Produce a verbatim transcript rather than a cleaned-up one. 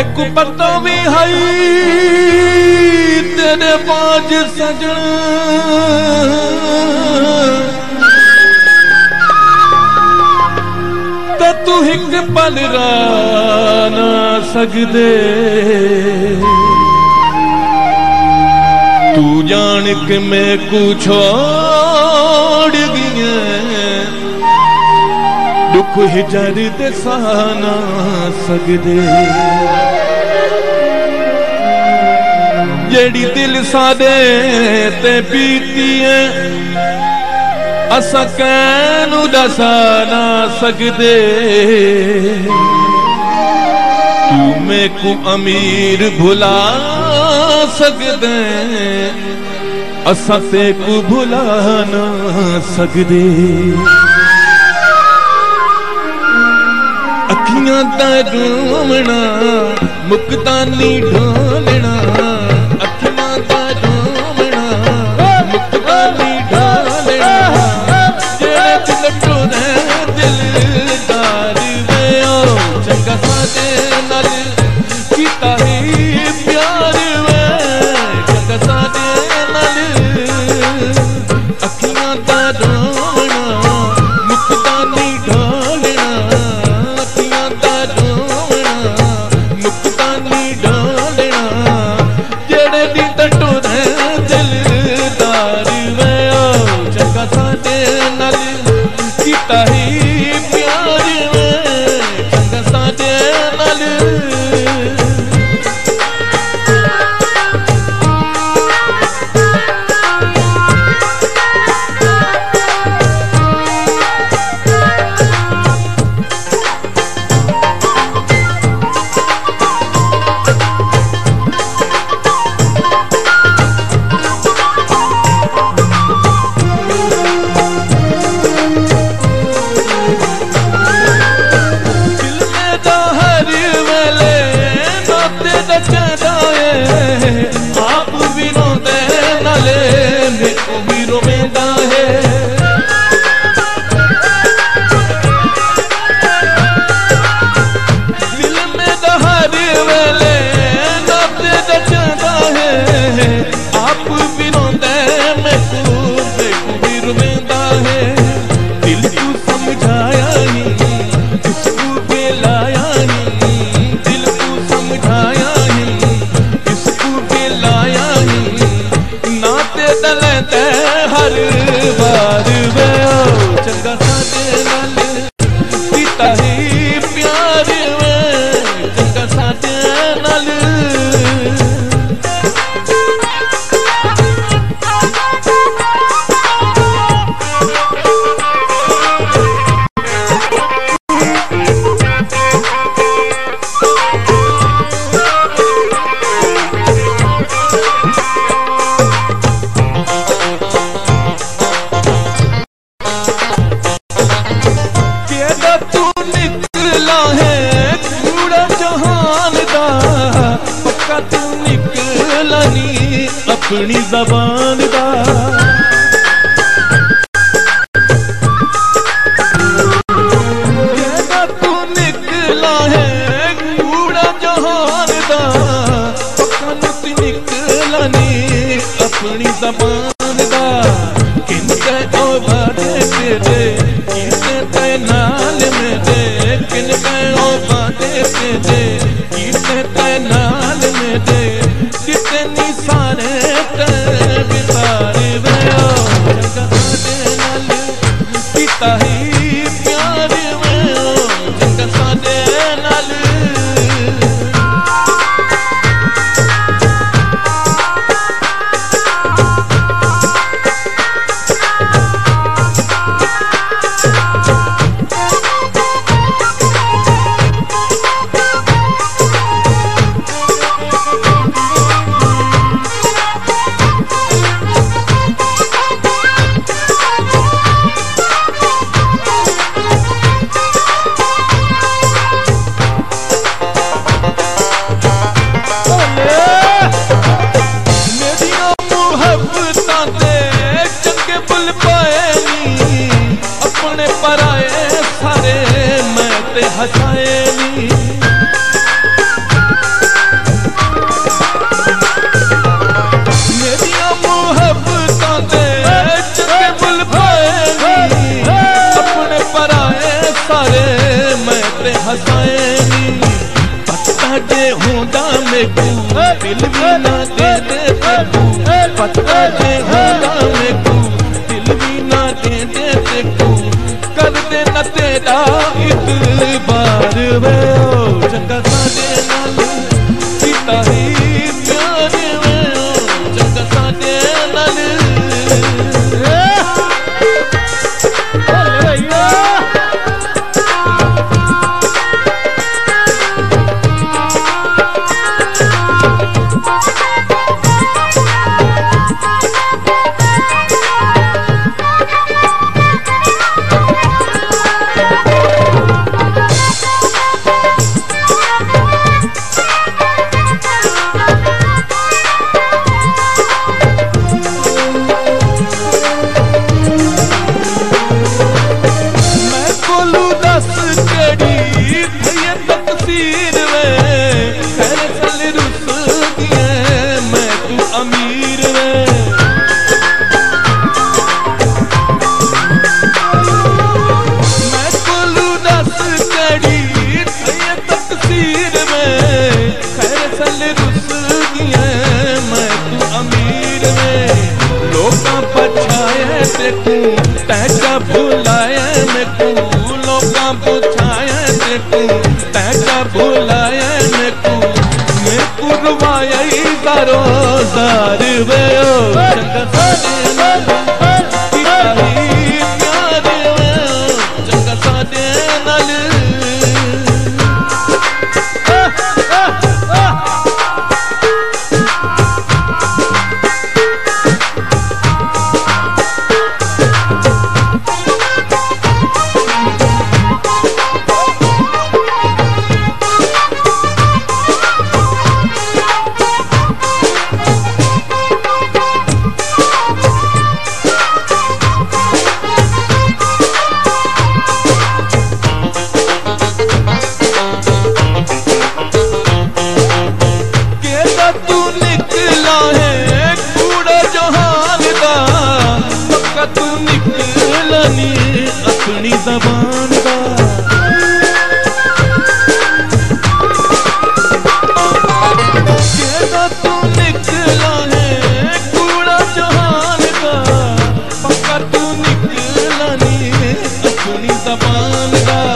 मेकू पता भी है तेरे बाज सजन ते तू हिक पल ना सकदे तू जान के मेकू छोड़ गई दुख हिजर ते सहना सकदे जेड़ी दिल सादे ते बीती है असा कैनू दसा ना सकदे तू मेकू अमीर भुला सकदे असा तेकू भुला ना सकदे अखियां दा रोवना मुकदा नी ढोलना अखियां दा रोवना मुकदा नी ढोलना जेड़े दिल टुरे दिलदार वे ओ चंगा साडे नाल कीता ही प्यार वे चंगा साडे नाल अखियां दा रोवना मुकदा नी ढोलना अपनी जबान दा तू निकला है कूड़ा जहान दा पक्का निकला नी अपनी जबान दा किनके ओ बाते तेरे किनके ते नाल मेरे किनके ओ बाते तेरे किनके ते नाल मेरे कितनी सारे हसाएनी पता जे होंदा मेकू दिल भी ना दे दे तेकू पता जे होंदा मेकू दिल भी ना दे दे तेकू कर दे न तेरा इतबार वे ओ चंगा साडे नाल कीता ही प्यार वे ओ चंगा साडे नाल तैका भुलाया मैं तू लोका पुछाया मैं तू तैका भुलाया मैं तू मैं पुरवाया ही दारो दार वे ओ चंगा साडे नाल कीता ही प्यार वे ओ चंगा साडे नाल तू निकलनी अपनी ज़बान दा केदा तू निकला है कूड़ा जहान का पक्का तू निकलनी अपनी ज़बान दा